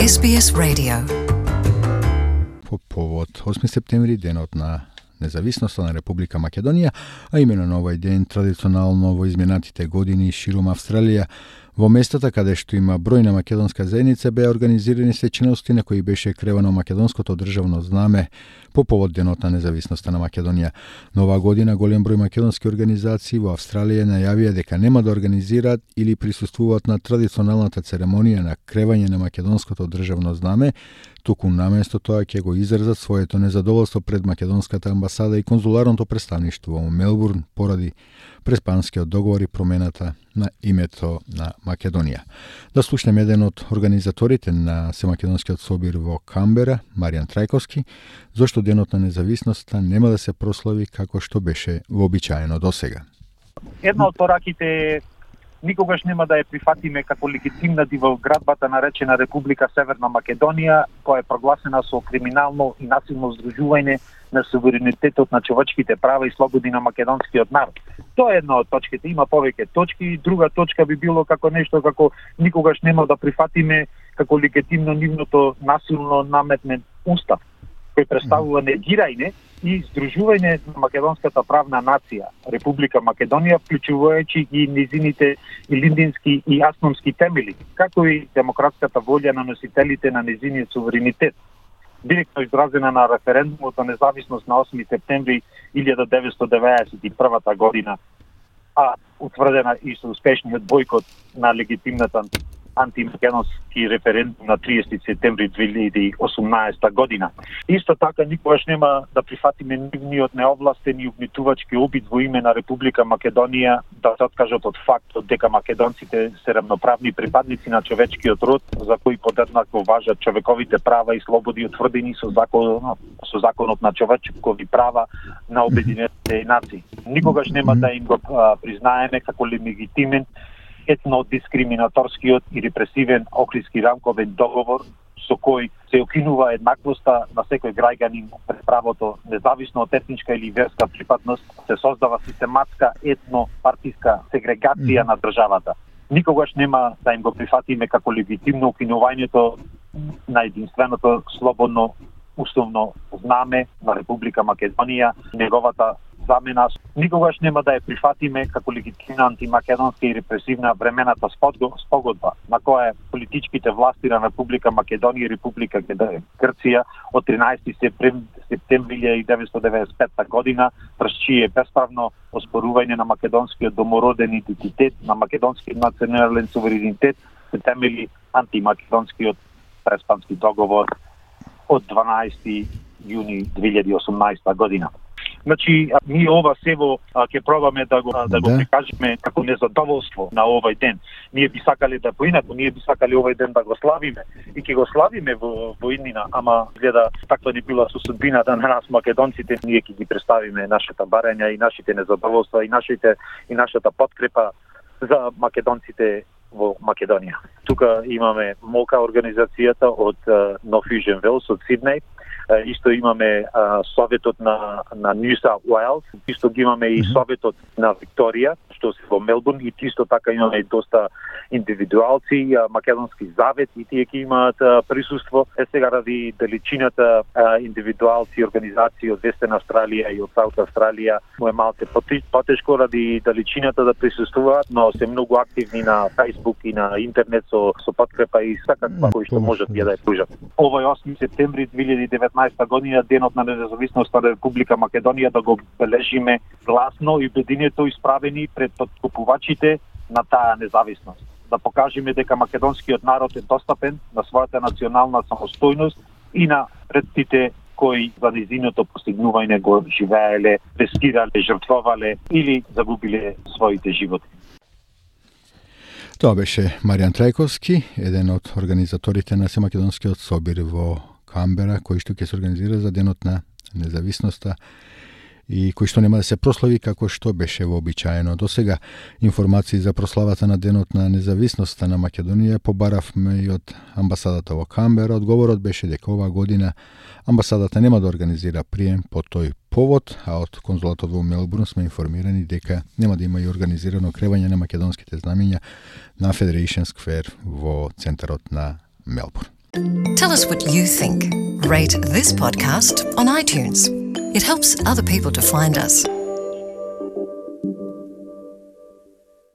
SBS Radio. По повод 8 септември, денот на независноста на Република Македонија, а именно на овој ден традиционално во изминатите години ширум Австралија, во местата каде што има бројна македонска заедница, беа организирани свечености на кои беше кревано македонското државно знаме по повод денот на независноста на Македонија. Но оваа година голем број македонски организации во Австралија најавија дека нема да организираат или присуствуваат на традиционалната церемонија на кревање на македонското државно знаме, туку наместо тоа ќе го изразат своето незадоволство пред македонската амбасада и конзуларното представништво во Мелбурн поради преспанскиот договор и промената на името на Македонија. Да слушнеме еден од организаторите на Семакедонскиот собир во Камбера, Маријан Трајковски, зошто денот на независноста нема да се прослави како што беше вообичаено досега. Една од пораките е никогаш нема да ја прифатиме како легитимна дивоградбата наречена Република Северна Македонија, која е прогласена со криминално и насилно здружување на суверенитетот на човечките права и слободи на македонскиот народ. Тоа е една од точките, има повеќе точки. Друга точка би било како нешто како никогаш нема да прифатиме како легитимно нивното насилно наметнет устав, кој представува негирање и здружување на македонската правна нација, Република Македонија, вклучувајќи и низините илиндински и асномски темели, како и демократската волја на носителите на низиниот суверенитет, директно изразена на референдумот на независност на 8 септември 1991 година, а утврдена и со успешниот бојкот на легитимната антимакедонски референдум на 30 септември 2018 година. Исто така никогаш нема да прифатиме нивниот неовластен и угнетувачки обид во име на Република Македонија да се откажат од фактот дека македонците се равноправни припадници на човечкиот род, за кои подеднакво важат човековите права и слободи утврдени со законот на човечкови права на Обединетите нации. Никогаш нема да им го признаеме како легитимен етнодискриминаторскиот и репресивен Охридски рамковен договор со кој се укинува еднаквоста на секој граѓанин пред правото, независно од етничка или верска припадност, се создава систематска етно-партиска сегрегација на државата. Никогаш нема да им го прифатиме како легитимно укинувањето на единственото слободно уставно знаме на Република Македонија, неговата замена. Никогаш нема да ја прифатиме како легитимна антимакедонска и репресивна времената спогодба, на која политичките власти на Република Македонија и Република Грција од 13 септември 1995 година, през чие бесправно оспорување на македонскиот домороден идентитет, на македонскиот национален суверенитет, се темели антимакедонскиот преспански договор од 12 јуни 2018 година. Значи, ние ова сево ќе пробаме да го прикажеме како незадоволство на овој ден. Ние би сакале да поинаку, ние би сакале овој ден да го славиме и ќе го славиме во иднина, ама гледа таква не била со судбината на нас македонците, ние ќе ги представиме нашата барања и нашите незадоволства и нашата подкрепа за македонците во Македонија. Тука имаме МОКА организацијата од No Fusion Wales од Сиднеј. Исто имаме Советот на New South Wales, исто ги имаме и Советот на Викторија, што се во Мелбурн, и исто така имаме и доста индивидуалци, Македонски завет, и тие ќе имаат присуство. Сега ради далечината индивидуалци и организации од Вестерн Австралија и од Саут Австралија, му е малце потешко ради далечината да присуствуваат, но се многу активни на Facebook и на интернет со подкрепа и секаква кој што можат ја да ја пружат. Овој 8 септември 2019 година, денот на независноста на Република Македонија, да го бележиме гласно и обединето исправени пред подкупувачите на таа независност. Да покажеме дека македонскиот народ е достапен на својата национална самостојност и на предците кои за низиното постигнување го живееле, рискирале, жртвовале или загубиле своите животи. Тоа беше Маријан Трајковски, еден од организаторите на Семакедонскиот собир во Камбера, кој што ќе се организира за денот на независноста и кој што нема да се прослави како што беше вообичаено досега. Информации за прославата на денот на независноста на Македонија побаравме и од амбасадата во Камбера. Одговорот беше дека оваа година амбасадата нема да организира прием по тој повод, а од конзулатот во Мелбурн сме информирани дека нема да има и организирано кревање на македонските знамиња на Federation Square во центарот на Мелбурн. Tell us what you think. Rate this podcast on iTunes. It helps other people to find us.